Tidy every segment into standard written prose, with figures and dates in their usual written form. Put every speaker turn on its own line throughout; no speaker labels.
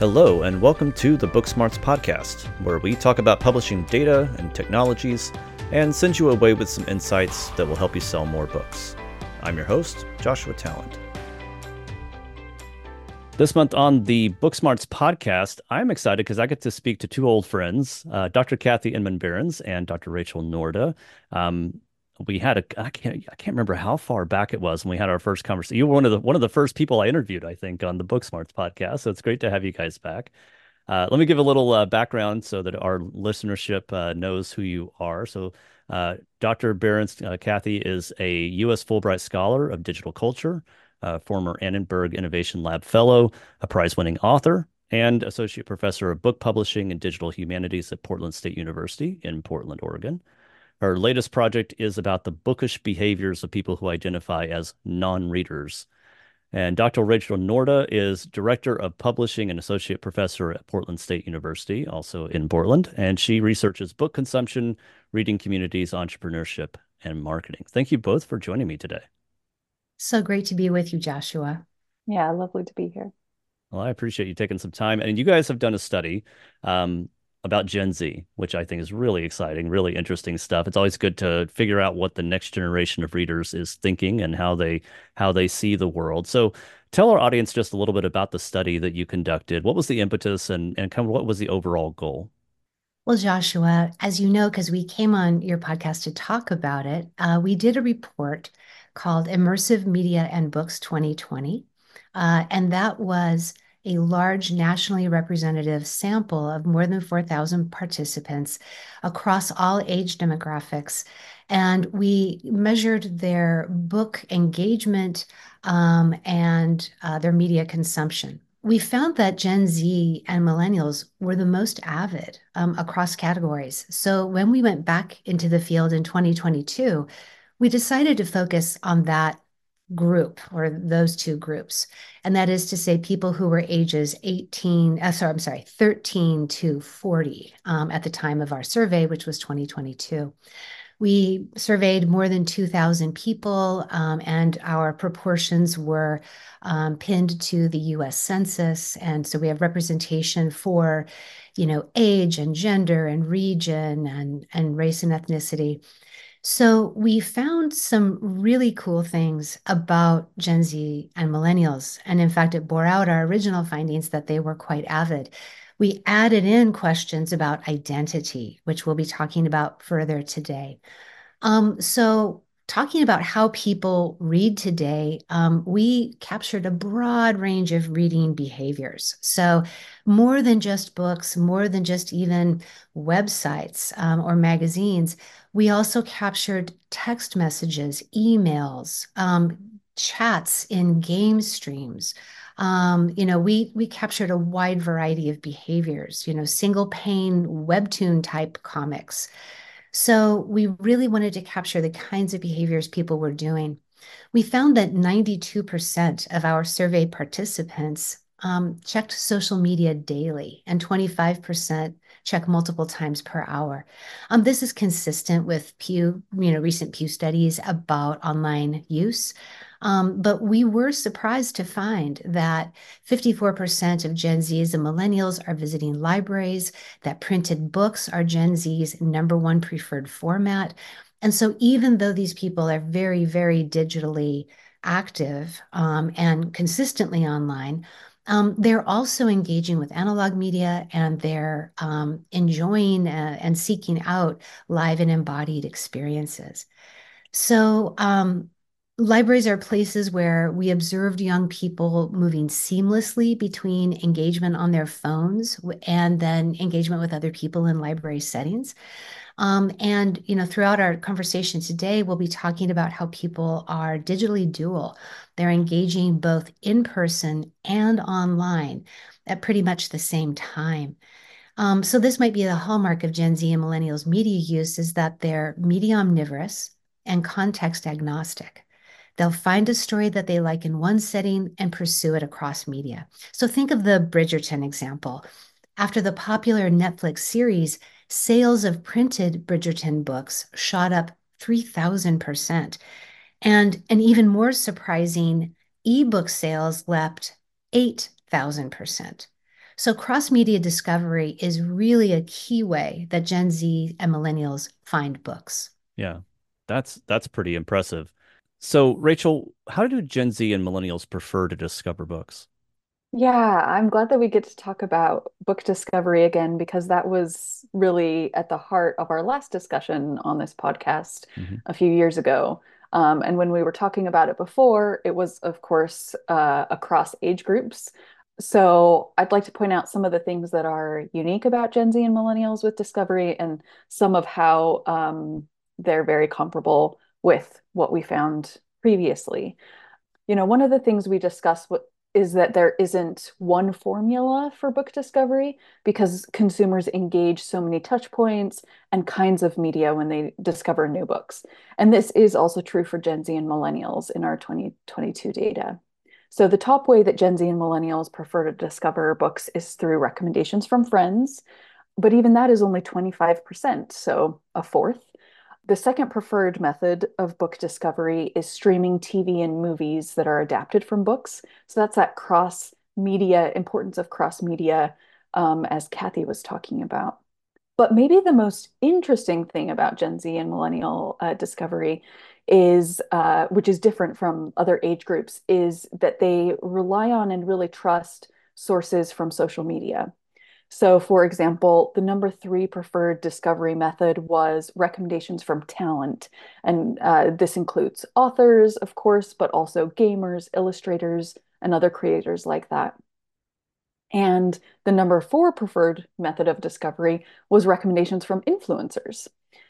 Hello, and welcome to the Booksmarts podcast, where we talk about publishing data and technologies and send you away with some insights that will help you sell more books. I'm your host, Joshua Talent. This month on the Booksmarts podcast, I'm excited because I get to speak to two old friends, Dr. Kathy Inman-Behrens and Dr. Rachel Norda. We had I can't remember how far back it was when we had our first conversation. You were one of the first people I interviewed, I think, on the Booksmarts podcast. So it's great to have you guys back. Let me give a little background so that our listenership knows who you are. So Dr. Behrens, Kathy, is a U.S. Fulbright Scholar of Digital Culture, former Annenberg Innovation Lab Fellow, a prize-winning author, and Associate Professor of Book Publishing and Digital Humanities at Portland State University in Portland, Oregon. Her latest project is about the bookish behaviors of people who identify as non-readers. And Dr. Rachel Norda is Director of Publishing and Associate Professor at Portland State University, also in Portland, and she researches book consumption, reading communities, entrepreneurship, and marketing. Thank you both for joining me today.
So great to be with you, Joshua.
Yeah, lovely to be here.
Well, I appreciate you taking some time. And you guys have done a study about Gen Z, which I think is really exciting, really interesting stuff. It's always good to figure out what the next generation of readers is thinking and how they see the world. So tell our audience just a little bit about the study that you conducted. What was the impetus and kind of what was the overall goal?
Well, Joshua, as you know, because we came on your podcast to talk about it, we did a report called Immersive Media and Books 2020. And that was a large nationally representative sample of more than 4,000 participants across all age demographics. And we measured their book engagement and their media consumption. We found that Gen Z and millennials were the most avid across categories. So when we went back into the field in 2022, we decided to focus on that group or those two groups. And that is to say people who were ages 13 to 40 at the time of our survey, which was 2022. We surveyed more than 2,000 people, and our proportions were pinned to the US Census. And so we have representation for, age and gender and region and race and ethnicity. So we found some really cool things about Gen Z and millennials. And in fact, it bore out our original findings that they were quite avid. We added in questions about identity, which we'll be talking about further today. So talking about how people read today, we captured a broad range of reading behaviors. So more than just books, more than just even websites or magazines, we also captured text messages, emails, chats in game streams. We captured a wide variety of behaviors, single pane webtoon type comics. So we really wanted to capture the kinds of behaviors people were doing. We found that 92% of our survey participants checked social media daily, and 25% check multiple times per hour. This is consistent with recent Pew studies about online use. But we were surprised to find that 54% of Gen Zs and millennials are visiting libraries, that printed books are Gen Z's number one preferred format. And so even though these people are very, very digitally active and consistently online, they're also engaging with analog media and they're enjoying and seeking out live and embodied experiences. So libraries are places where we observed young people moving seamlessly between engagement on their phones and then engagement with other people in library settings. Throughout our conversation today, we'll be talking about how people are digitally dual. They're engaging both in person and online at pretty much the same time. So this might be the hallmark of Gen Z and millennials media use is that they're media omnivorous and context agnostic. They'll find a story that they like in one setting and pursue it across media. So think of the Bridgerton example. After the popular Netflix series, sales of printed Bridgerton books shot up 3,000%. And an even more surprising, ebook sales leapt 8,000%. So cross-media discovery is really a key way that Gen Z and millennials find books.
Yeah, that's pretty impressive. So, Rachel, how do Gen Z and millennials prefer to discover books?
Yeah, I'm glad that we get to talk about book discovery again because that was really at the heart of our last discussion on this podcast
Hmm.
a few years ago. And when we were talking about it before, it was, of course, across age groups. So I'd like to point out some of the things that are unique about Gen Z and millennials with discovery and some of how they're very comparable with what we found previously. One of the things we discussed is that there isn't one formula for book discovery because consumers engage so many touch points and kinds of media when they discover new books. And this is also true for Gen Z and millennials in our 2022 data. So the top way that Gen Z and millennials prefer to discover books is through recommendations from friends, but even that is only 25%, so a fourth. The second preferred method of book discovery is streaming TV and movies that are adapted from books. So that's that cross media, importance of cross media, as Kathy was talking about. But maybe the most interesting thing about Gen Z and millennial discovery is, which is different from other age groups, is that they rely on and really trust sources from social media. So, for example, the number three preferred discovery method was recommendations from talent. And this includes authors, of course, but also gamers, illustrators, and other creators like that. And the number four preferred method of discovery was recommendations from influencers.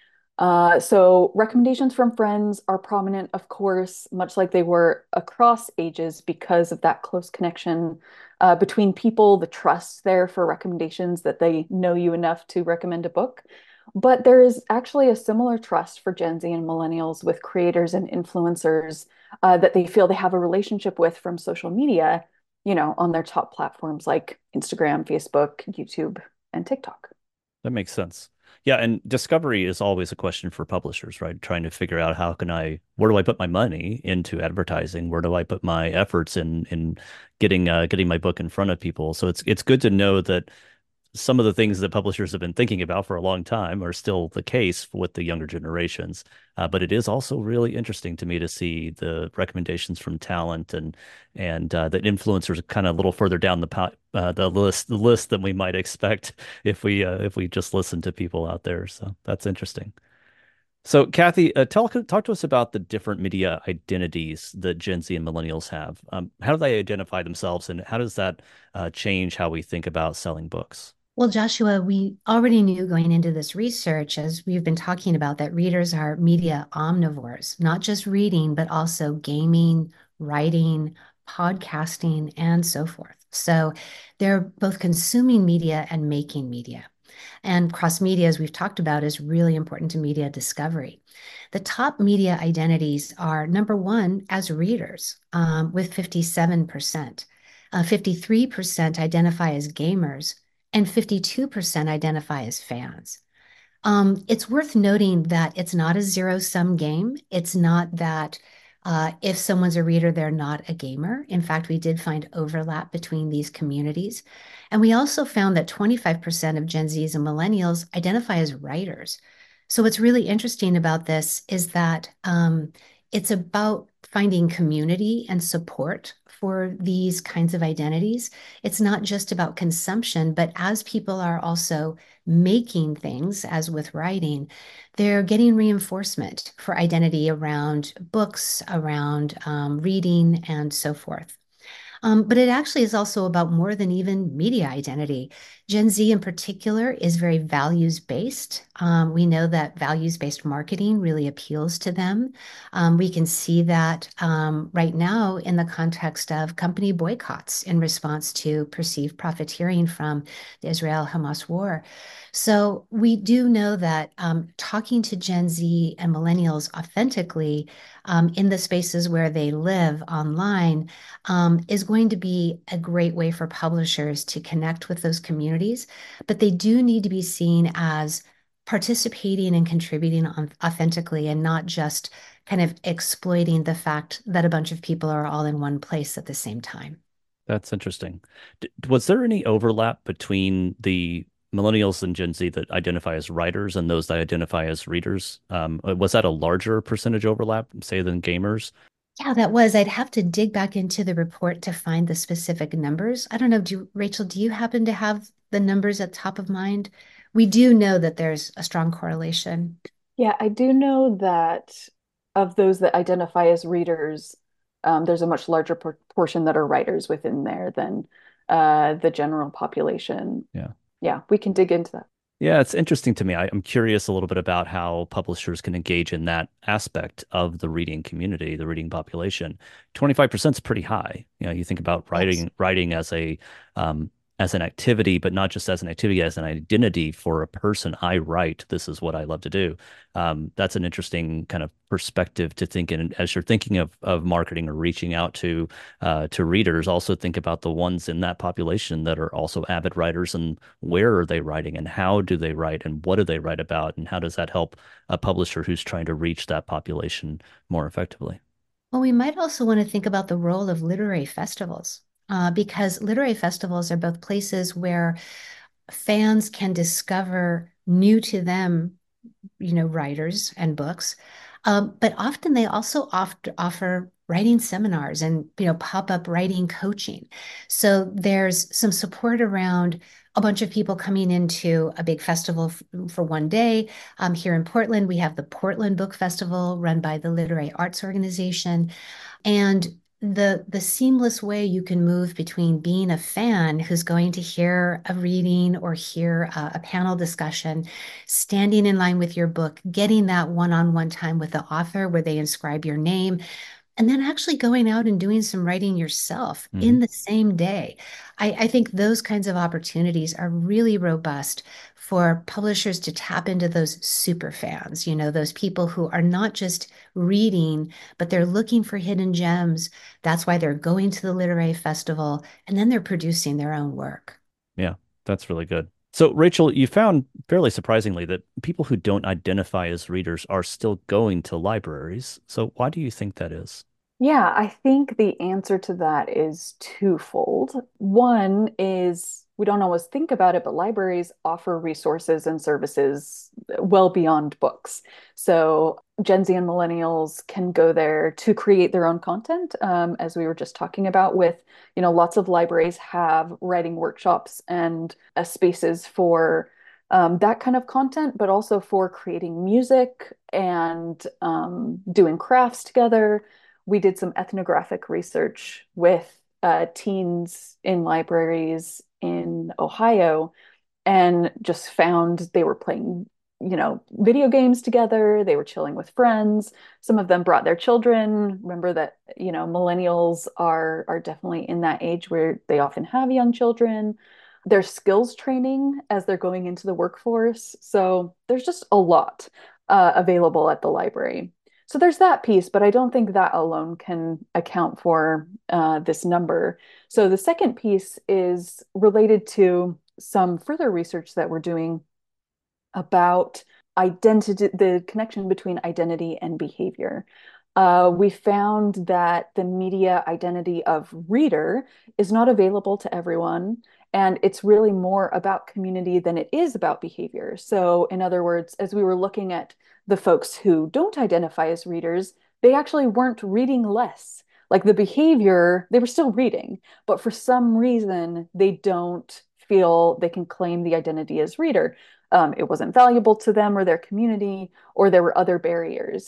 So recommendations from friends are prominent, of course, much like they were across ages because of that close connection between people, the trust there for recommendations that they know you enough to recommend a book. But there is actually a similar trust for Gen Z and millennials with creators and influencers that they feel they have a relationship with from social media, on their top platforms like Instagram, Facebook, YouTube, and TikTok.
That makes sense. Yeah, and discovery is always a question for publishers, right? Trying to figure out where do I put my money into advertising? Where do I put my efforts in getting my book in front of people? So it's good to know that some of the things that publishers have been thinking about for a long time are still the case with the younger generations. But it is also really interesting to me to see the recommendations from talent and that influencers are kind of a little further down the list than we might expect if we just listen to people out there. So that's interesting. So, Kathy, talk to us about the different media identities that Gen Z and millennials have. How do they identify themselves, and how does that change how we think about selling books?
Well, Joshua, we already knew going into this research, as we've been talking about, that readers are media omnivores, not just reading, but also gaming, writing, podcasting, and so forth. So they're both consuming media and making media. And cross media, as we've talked about, is really important to media discovery. The top media identities are number one as readers, with 57%. 53% identify as gamers, and 52% identify as fans. It's worth noting that it's not a zero-sum game. It's not that if someone's a reader, they're not a gamer. In fact, we did find overlap between these communities. And we also found that 25% of Gen Zs and millennials identify as writers. So what's really interesting about this is that it's about finding community and support for these kinds of identities. It's not just about consumption, but as people are also making things, as with writing, they're getting reinforcement for identity around books, around reading, and so forth. But it actually is also about more than even media identity. Gen Z in particular is very values-based. We know that values-based marketing really appeals to them. We can see that right now in the context of company boycotts in response to perceived profiteering from the Israel-Hamas war. So we do know that talking to Gen Z and millennials authentically in the spaces where they live online is going to be a great way for publishers to connect with those communities, but they do need to be seen as participating and contributing authentically and not just kind of exploiting the fact that a bunch of people are all in one place at the same time.
That's interesting. Was there any overlap between the millennials and Gen Z that identify as writers and those that identify as readers? Was that a larger percentage overlap, say, than gamers?
Yeah, that was. I'd have to dig back into the report to find the specific numbers. I don't know, Rachel, do you happen to have the numbers at top of mind? We do know that there's a strong correlation.
Yeah, I do know that of those that identify as readers, there's a much larger proportion that are writers within there than the general population.
Yeah.
Yeah, we can dig into that.
Yeah, it's interesting to me. I'm curious a little bit about how publishers can engage in that aspect of the reading community, the reading population. 25% is pretty high. You know, you think about
Yes.
writing um, as an activity, but not just as an activity, as an identity for a person. I write. This is what I love to do. That's an interesting kind of perspective to think in as you're thinking of marketing or reaching out to readers. Also think about the ones in that population that are also avid writers, and where are they writing and how do they write and what do they write about, and how does that help a publisher who's trying to reach that population more effectively?
Well, we might also want to think about the role of literary festivals, because literary festivals are both places where fans can discover new to them, writers and books. But often they also offer writing seminars and, pop-up writing coaching. So there's some support around a bunch of people coming into a big festival for one day. Here in Portland, we have the Portland Book Festival run by the Literary Arts Organization. And the seamless way you can move between being a fan who's going to hear a reading or hear a panel discussion, standing in line with your book, getting that one-on-one time with the author where they inscribe your name, and then actually going out and doing some writing yourself
Hmm.
in the same day. I think those kinds of opportunities are really robust for publishers to tap into those super fans, those people who are not just reading, but they're looking for hidden gems. That's why they're going to the literary festival and then they're producing their own work.
Yeah, that's really good. So, Rachel, you found fairly surprisingly that people who don't identify as readers are still going to libraries. So, why do you think that is?
Yeah, I think the answer to that is twofold. One is we don't always think about it, but libraries offer resources and services well beyond books. So Gen Z and millennials can go there to create their own content, as we were just talking about with, lots of libraries have writing workshops and spaces for that kind of content, but also for creating music and doing crafts together. We did some ethnographic research with teens in libraries in Ohio and just found they were playing, video games together. They were chilling with friends. Some of them brought their children. Remember that, millennials are definitely in that age where they often have young children. There's skills training as they're going into the workforce. So there's just a lot available at the library. So there's that piece, but I don't think that alone can account for this number. So the second piece is related to some further research that we're doing about identity, the connection between identity and behavior. We found that the media identity of reader is not available to everyone, and it's really more about community than it is about behavior. So, in other words, as we were looking at the folks who don't identify as readers, they actually weren't reading less. Like the behavior, they were still reading, but for some reason, they don't feel they can claim the identity as reader. It wasn't valuable to them or their community, or there were other barriers,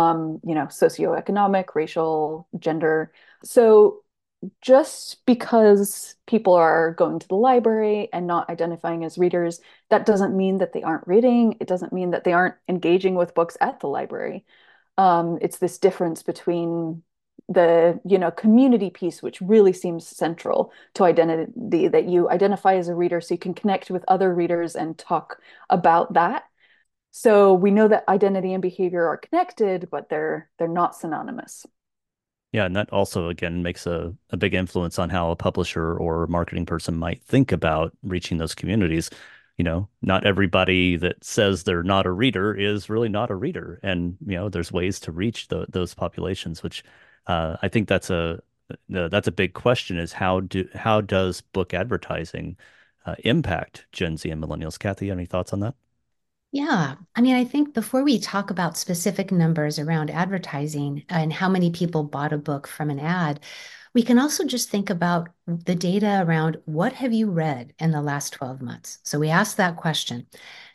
socioeconomic, racial, gender. So just because people are going to the library and not identifying as readers, that doesn't mean that they aren't reading. It doesn't mean that they aren't engaging with books at the library. It's this difference between the community piece, which really seems central to identity, that you identify as a reader so you can connect with other readers and talk about that. So we know that identity and behavior are connected, but they're not synonymous.
Yeah, and that also again makes a big influence on how a publisher or marketing person might think about reaching those communities. You know, not everybody that says they're not a reader is really not a reader, and there's ways to reach those populations, which I think that's that's a big question, is how does book advertising impact Gen Z and millennials? Kathy, any thoughts on that?
Yeah. I mean, I think before we talk about specific numbers around advertising and how many people bought a book from an ad, we can also just think about the data around what have you read in the last 12 months? So we asked that question.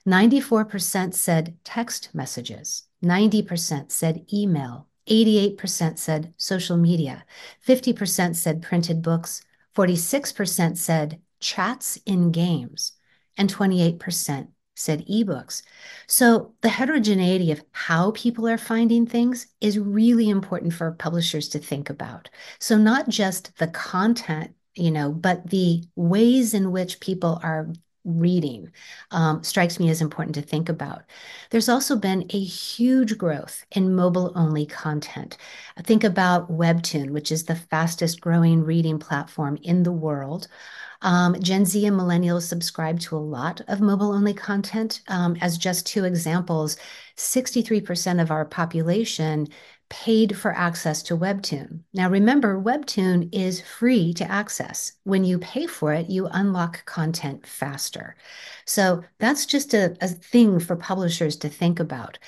94% said text messages, 90% said email, 88% said social media, 50% said printed books, 46% said chats in games, and 28% said ebooks. So the heterogeneity of how people are finding things is really important for publishers to think about. So not just the content, but the ways in which people are reading strikes me as important to think about. There's also been a huge growth in mobile-only content. Think about Webtoon, which is the fastest growing reading platform in the world. Gen Z and millennials subscribe to a lot of mobile-only content. As just two examples, 63% of our population paid for access to Webtoon. Now, remember, Webtoon is free to access. When you pay for it, you unlock content faster. So that's just a thing for publishers to think about.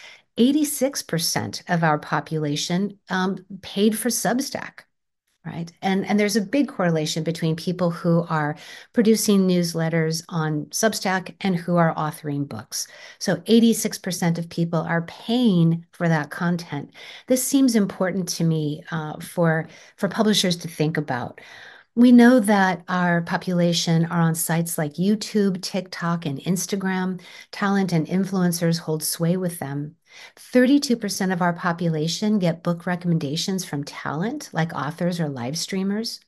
86% of our population paid for Substack. Right. And there's a big correlation between people who are producing newsletters on Substack and who are authoring books. So 86% of people are paying for that content. This seems important to me for publishers to think about. We know that our population are on sites like YouTube, TikTok, and Instagram. Talent and influencers hold sway with them. 32% of our population get book recommendations from talent, like authors or live streamers.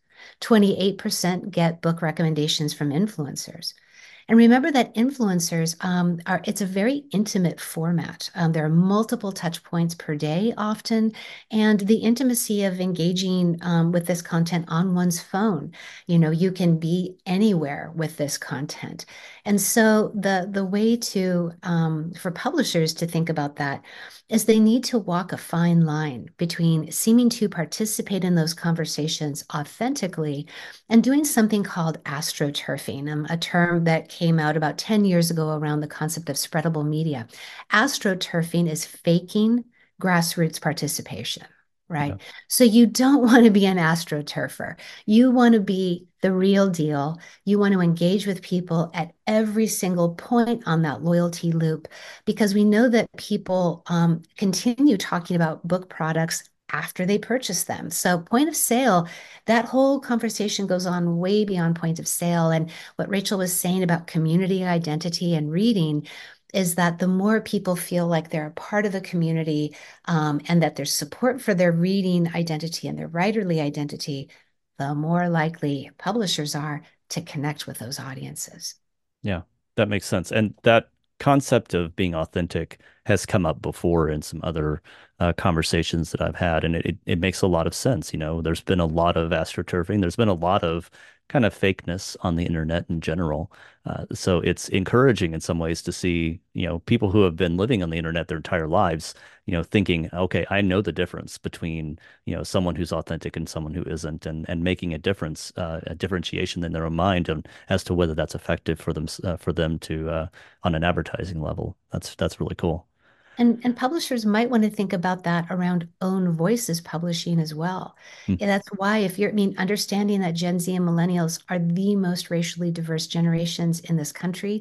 28% get book recommendations from influencers. And remember that influencers it's a very intimate format. There are multiple touch points per day often, and the intimacy of engaging with this content on one's phone. You can be anywhere with this content. And so the way to for publishers to think about that is they need to walk a fine line between seeming to participate in those conversations authentically and doing something called astroturfing, a term that came out about 10 years ago around the concept of spreadable media. Astroturfing is faking grassroots participation,
Yeah.
right? So you don't want to be an astroturfer. You want to be the real deal. You want to engage with people at every single point on that loyalty loop, because we know that people continue talking about book products after they purchase them. So point of sale, that whole conversation goes on way beyond point of sale. And what Rachel was saying about community identity and reading is that the more people feel like they're a part of the community, and that there's support for their reading identity and their writerly identity, the more likely publishers are to connect with those audiences.
Yeah, that makes sense. And that concept of being authentic has come up before in some other conversations that I've had, and it makes a lot of sense. There's been a lot of astroturfing. There's been a lot of kind of fakeness on the internet in general. So it's encouraging in some ways to see, people who have been living on the internet their entire lives, thinking, okay, I know the difference between, someone who's authentic and someone who isn't, and making a difference, a differentiation in their own mind as to whether that's effective for them to on an advertising level. That's really cool.
And publishers might want to think about that around own voices publishing as well.
Hmm.
And that's why understanding that Gen Z and millennials are the most racially diverse generations in this country,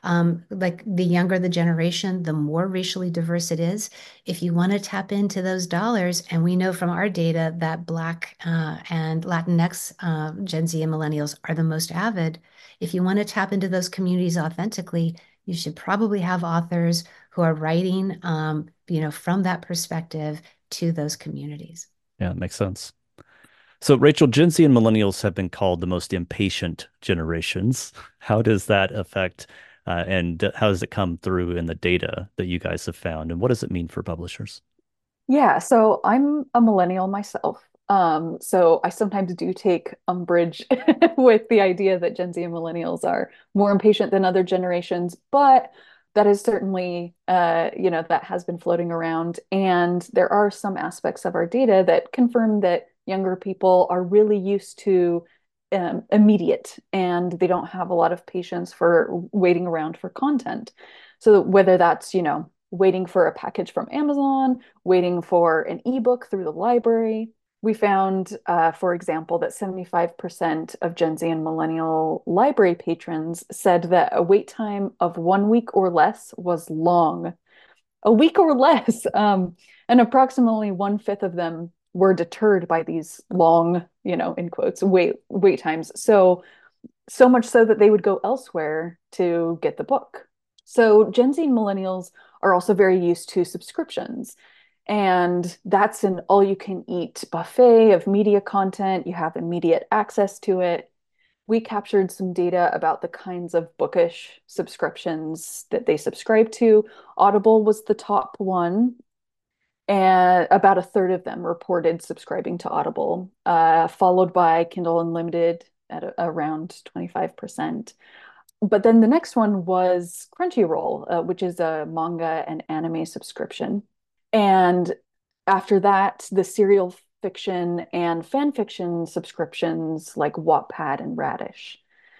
like the younger the generation, the more racially diverse it is. If you want to tap into those dollars, and we know from our data that Black and Latinx Gen Z and millennials are the most avid, if you want to tap into those communities authentically, you should probably have authors who are writing, from that perspective to those communities.
Yeah, it makes sense. So, Rachel, Gen Z and millennials have been called the most impatient generations. How does that affect, and how does it come through in the data that you guys have found? And what does it mean for publishers?
Yeah, so I'm a millennial myself. So I sometimes do take umbrage with the idea that Gen Z and millennials are more impatient than other generations, but that is certainly, that has been floating around. And there are some aspects of our data that confirm that younger people are really used to immediate, and they don't have a lot of patience for waiting around for content. So whether that's, waiting for a package from Amazon, waiting for an ebook through the library, we found, for example, that 75% of Gen Z and millennial library patrons said that a wait time of 1 week or less was long. A week or less. And approximately one-fifth of them were deterred by these long, in quotes, wait times. So much so that they would go elsewhere to get the book. So Gen Z and millennials are also very used to subscriptions. And that's an all you can eat buffet of media content. You have immediate access to it. We captured some data about the kinds of bookish subscriptions that they subscribe to. Audible was the top one, and about a third of them reported subscribing to Audible, followed by Kindle Unlimited at around 25%. But then the next one was Crunchyroll, which is a manga and anime subscription. And after that, the serial fiction and fan fiction subscriptions like Wattpad and Radish.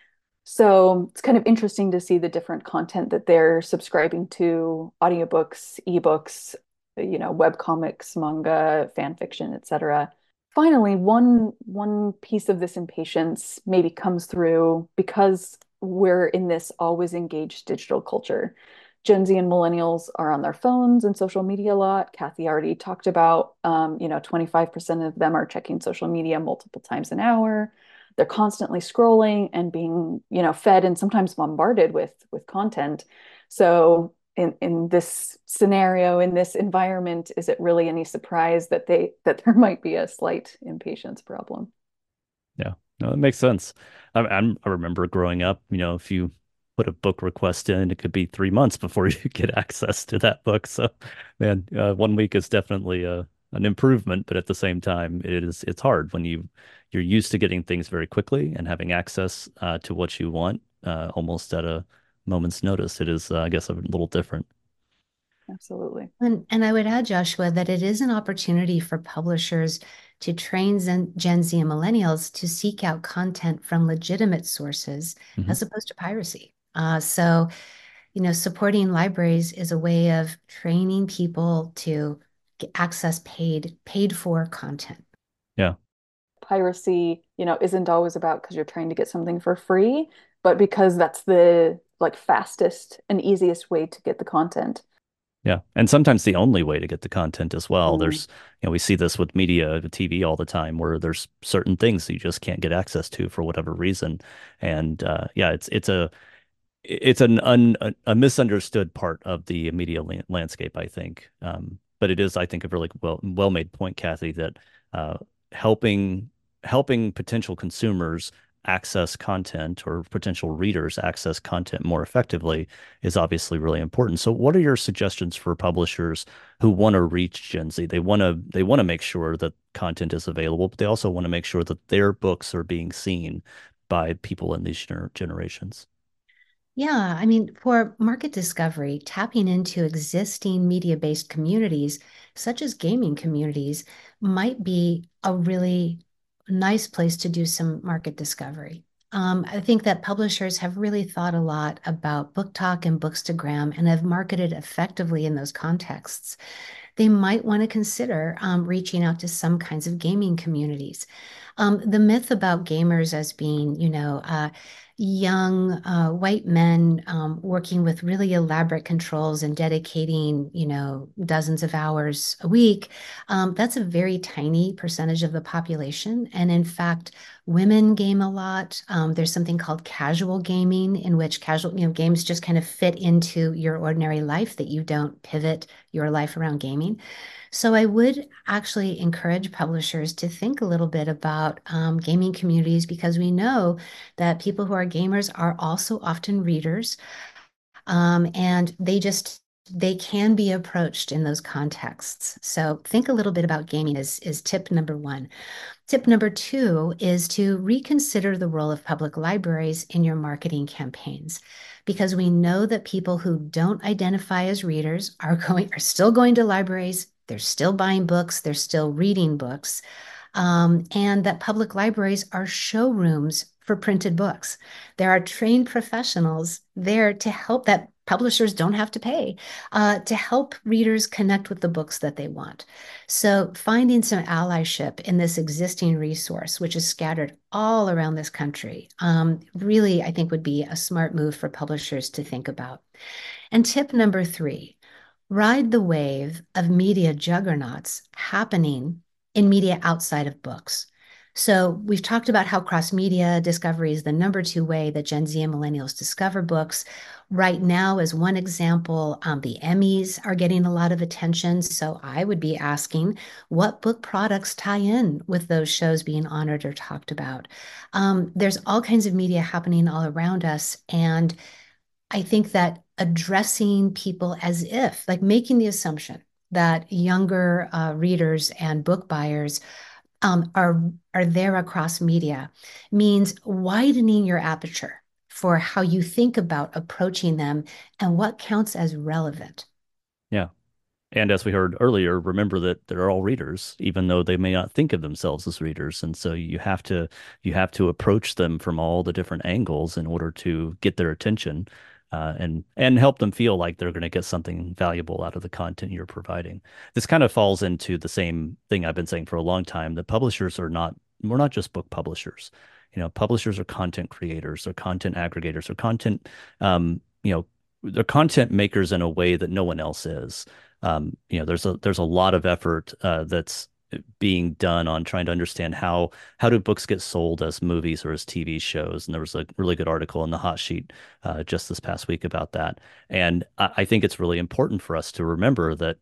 So it's kind of interesting to see the different content that they're subscribing to: audiobooks, ebooks, web comics, manga, fan fiction, etc. Finally, one piece of this impatience maybe comes through because we're in this always engaged digital culture. Gen Z and millennials are on their phones and social media a lot. Kathy already talked about, 25% of them are checking social media multiple times an hour. They're constantly scrolling and being, fed and sometimes bombarded with content. So in this scenario, in this environment, is it really any surprise that there might be a slight impatience problem?
Yeah, no, it makes sense. I remember growing up, if you put a book request in, it could be 3 months before you get access to that book. So, man, 1 week is definitely an improvement, but at the same time, it's hard when you're used to getting things very quickly and having access to what you want almost at a moment's notice. It is, I guess, a little different.
Absolutely.
And I would add, Joshua, that it is an opportunity for publishers to train Gen Z and millennials to seek out content from legitimate sources
Hmm.
as opposed to piracy. So, supporting libraries is a way of training people to access paid for content.
Yeah.
Piracy, isn't always about because you're trying to get something for free, but because that's the like fastest and easiest way to get the content.
Yeah. And sometimes the only way to get the content as well.
Mm.
We see this with media, TV all the time where there's certain things you just can't get access to for whatever reason. And yeah, it's a misunderstood part of the media landscape, I think. But it is, I think, a really well made point, Kathy, that uh, helping helping potential consumers access content or potential readers access content more effectively is obviously really important. So, what are your suggestions for publishers who want to reach Gen Z? They want to make sure that content is available, but they also want to make sure that their books are being seen by people in these generations.
Yeah, I mean, for market discovery, tapping into existing media-based communities, such as gaming communities, might be a really nice place to do some market discovery. I think that publishers have really thought a lot about Book Talk and Bookstagram and have marketed effectively in those contexts. They might want to consider reaching out to some kinds of gaming communities. The myth about gamers as being, young white men working with really elaborate controls and dedicating, dozens of hours a week, that's a very tiny percentage of the population. And in fact, women game a lot. There's something called casual gaming, in which games just kind of fit into your ordinary life, that you don't pivot your life around gaming. So I would actually encourage publishers to think a little bit about gaming communities, because we know that people who are gamers are also often readers, and they can be approached in those contexts. So think a little bit about gaming is tip number one. Tip number two is to reconsider the role of public libraries in your marketing campaigns, because we know that people who don't identify as readers are still going to libraries, they're still buying books, they're still reading books. and that public libraries are showrooms for printed books. There are trained professionals there to help that publishers don't have to pay to help readers connect with the books that they want. So finding some allyship in this existing resource, which is scattered all around this country, really, I think would be a smart move for publishers to think about. And tip number 3, ride the wave of media juggernauts happening in media outside of books. So we've talked about how cross-media discovery is the number 2 way that Gen Z and millennials discover books. Right now, as one example, the Emmys are getting a lot of attention. So I would be asking what book products tie in with those shows being honored or talked about. There's all kinds of media happening all around us. And I think that addressing people as if, like making the assumption that younger readers and book buyers are there across media means widening your aperture for how you think about approaching them and what counts as relevant.
Yeah. And as we heard earlier, remember that they're all readers, even though they may not think of themselves as readers. And so you have to approach them from all the different angles in order to get their attention, and help them feel like they're going to get something valuable out of the content you're providing. This kind of falls into the same thing I've been saying for a long time. The publishers are not we're not just book publishers. Publishers are content creators, they're content aggregators, they're content you know they're content makers in a way that no one else is. There's a lot of effort that's being done on trying to understand how do books get sold as movies or as TV shows. And there was a really good article in the Hot Sheet just this past week about that. And I think it's really important for us to remember that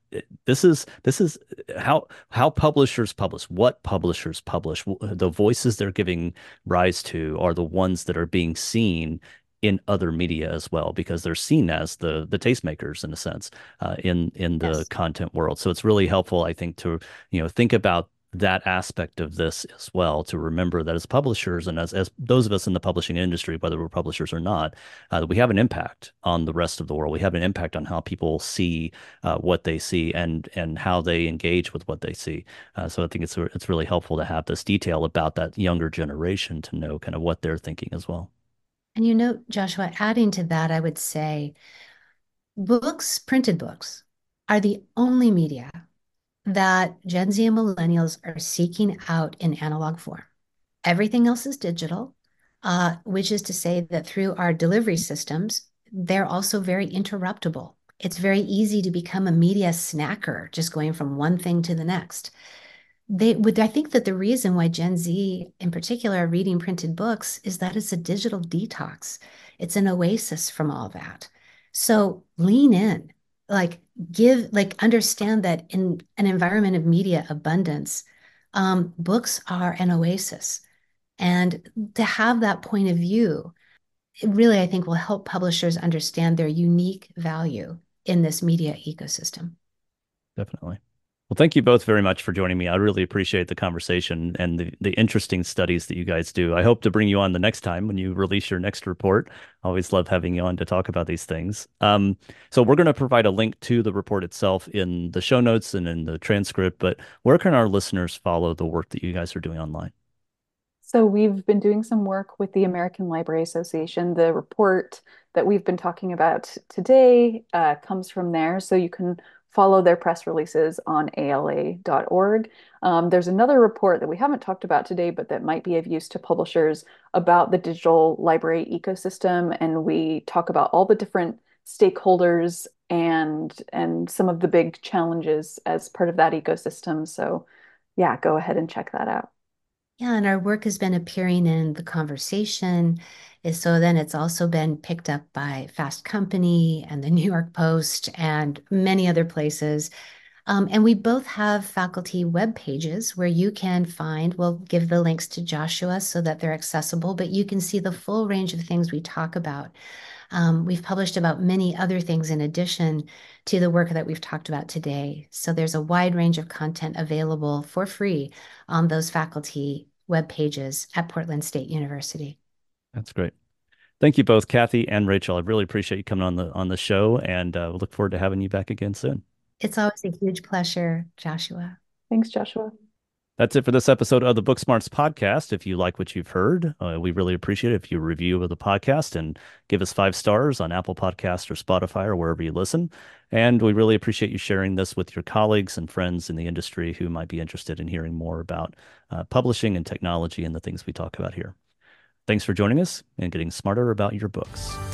this is how publishers publish, what publishers publish, the voices they're giving rise to are the ones that are being seen in other media as well, because they're seen as the tastemakers in a sense, in the
Yes.
content world. So it's really helpful, I think, to think about that aspect of this as well, to remember that as publishers and as those of us in the publishing industry, whether we're publishers or not, we have an impact on the rest of the world. We have an impact on how people see what they see, and how they engage with what they see. So I think it's really helpful to have this detail about that younger generation to know kind of what they're thinking as well.
And Joshua, adding to that, I would say books, printed books, are the only media that Gen Z and millennials are seeking out in analog form. Everything else is digital, which is to say that through our delivery systems, they're also very interruptible. It's very easy to become a media snacker, just going from one thing to the next. I think that the reason why Gen Z in particular are reading printed books is that it's a digital detox. It's an oasis from all that. So lean in, like understand that in an environment of media abundance, books are an oasis. And to have that point of view, it really, I think, will help publishers understand their unique value in this media ecosystem.
Definitely. Well, thank you both very much for joining me. I really appreciate the conversation and the interesting studies that you guys do. I hope to bring you on the next time when you release your next report. I always love having you on to talk about these things. So we're going to provide a link to the report itself in the show notes and in the transcript, but where can our listeners follow the work that you guys are doing online?
So we've been doing some work with the American Library Association. The report that we've been talking about today comes from there. So you can follow their press releases on ala.org. There's another report that we haven't talked about today, but that might be of use to publishers about the digital library ecosystem. And we talk about all the different stakeholders and some of the big challenges as part of that ecosystem. So yeah, go ahead and check that out.
Yeah, and our work has been appearing in the conversation. So then it's also been picked up by Fast Company and the New York Post and many other places. And we both have faculty web pages where you can find, we'll give the links to Joshua so that they're accessible, but you can see the full range of things we talk about. We've published about many other things in addition to the work that we've talked about today. So there's a wide range of content available for free on those faculty web pages at Portland State University.
That's great. Thank you both, Kathy and Rachel. I really appreciate you coming on the show, and we look forward to having you back again soon.
It's always a huge pleasure, Joshua.
Thanks, Joshua.
That's it for this episode of the Book Smarts podcast. If you like what you've heard, we really appreciate it if you review the podcast and give us 5 stars on Apple Podcasts or Spotify or wherever you listen. And we really appreciate you sharing this with your colleagues and friends in the industry who might be interested in hearing more about publishing and technology and the things we talk about here. Thanks for joining us and getting smarter about your books.